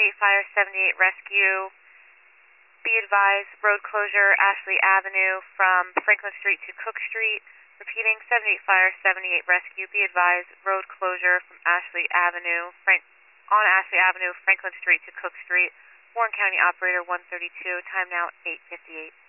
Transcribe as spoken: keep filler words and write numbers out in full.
seventy-eight Fire seventy-eight Rescue. Be advised, road closure, Ashley Avenue from Franklin Street to Cook Street. Repeating, seventy-eight Fire seventy-eight Rescue. Be advised, road closure from Ashley Avenue, Frank, on Ashley Avenue, Franklin Street to Cook Street. Warren County Operator one thirty-two, time now eight fifty-eight.